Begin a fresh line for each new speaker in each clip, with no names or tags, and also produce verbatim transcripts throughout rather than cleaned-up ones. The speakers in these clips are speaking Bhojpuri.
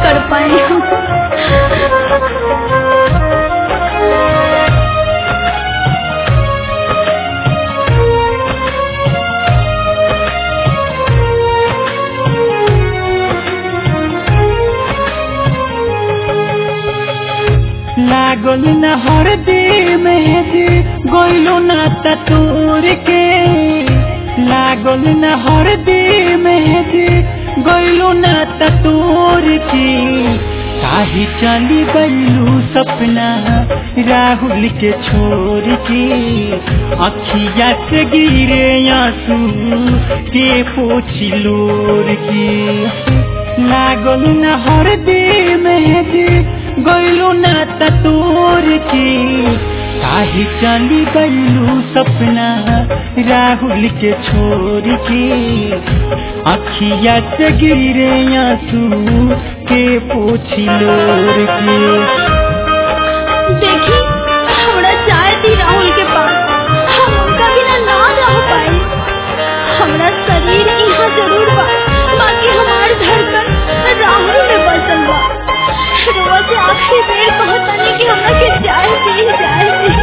कर पाए हम।
लागल न हरदी मेहदी गोइलो ना तोर के, लागल न हरदी मेहदी गोइलो ना तोर के, काहे चली गइलू सपना राहुल के छोड़ के, अखिया से गिरे आंसू के पोछी लोर के। लागल न हरदी मेहदी गइलू ना तोर के, काहे चली गइलू सपना राहुल के छोड़ के, अखिया से गिरे आंसू के पोछी लोर के।
देखी हमरा चाय दी राहुल के पास, हम उनका बिना ना रह पाए। हमरा शरीर यहाँ जरूर बा, बाकी हमार धड़कन राहुल में बसल बा। रोज से आखिरी बेर कहतानी कि हमरा के चाय दी चाय दी।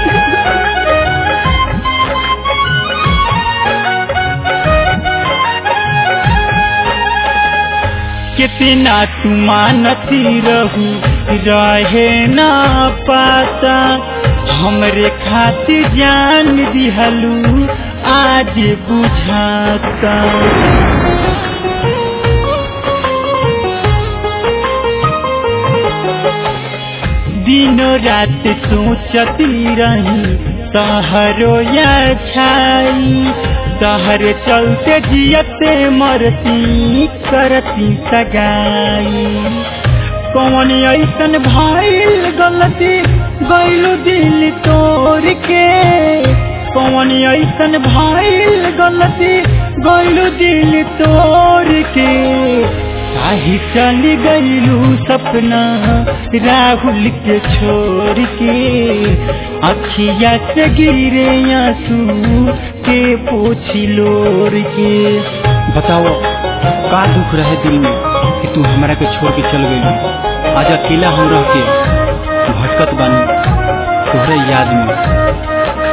कितना तू मानती रहू रहे ना पाता, हमरे खातिर जान दिहलू आज बुझाता। दिनों रात सोचती रही तहरो या छाई, तहर चलते जियते मरती करती सगाई। कौन ऐसन भइल गलती गइलू दिल तोड़ के, कौन ऐसन भइल गलती गइलू दिल तोड़ के, काहे चली गइलू सपना राहुल के छोड़ के, अखिया से गिरे आंसू के पोछी लोर के।
बताओ का दुख रहे दिल में कि तू हमरा के छोड़ के चल गई। आज अकेला हम रह के भटकत बानी तोहरे याद में।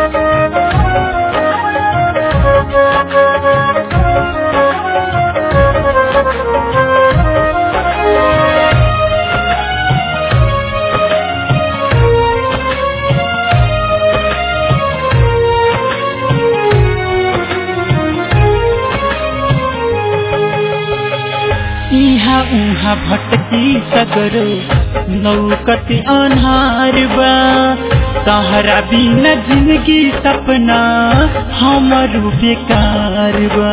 इहा उहा भटकी सगरो नौकत अन्हार बा, तहरा बिना जिंदगी सपना हमरू बेकार बा।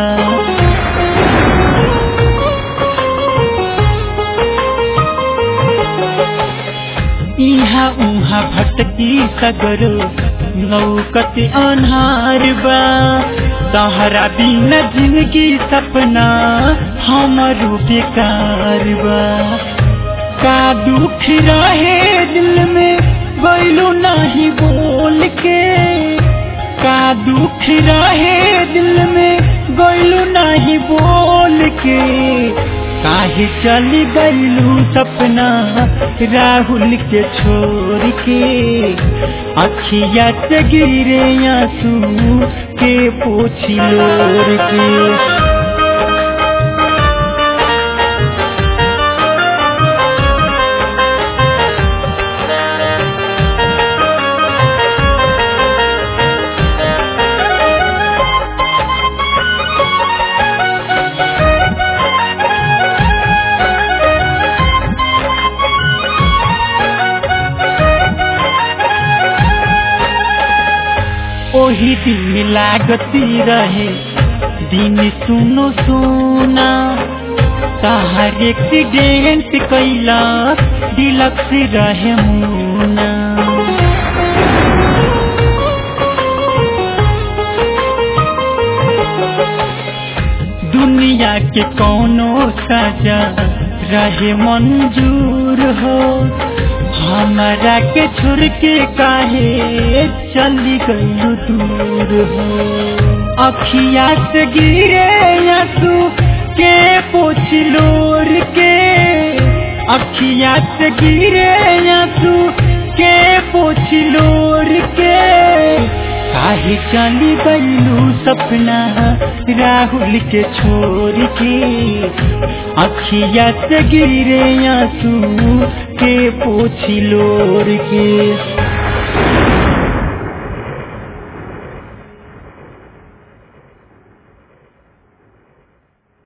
इहा उहा भटकी सगरो नौकत अन्हार बा, तहरा बिना जिंदगी सपना हमरू बेकार बा। का दुख रहे दिल में गइलू नहीं बोल के, का दुख रहे दिल में गइलू नहीं बोल के, काहे चली गइलू सपना राहुल के छोड़ के, अखिया से गिरे आंसू के पोछी लोर के। ओही दिन लागती रहे दिन सुनो सोना, तहार एक्सीडेंट कैला डिलक्स रहे मुना। दुनिया के कौनो सजा रहे मंजूर हो, हमारा के छोड़ के काहे चली गई दूर हो। अखिया से गिरे आंसू के पोछ लोर के, अखिया से गिरे आंसू के पोछी लोर के काहे चली गईलू सपना राहुल के छोड़ के अखिया से गिरे आंसू के पोछी लोर के।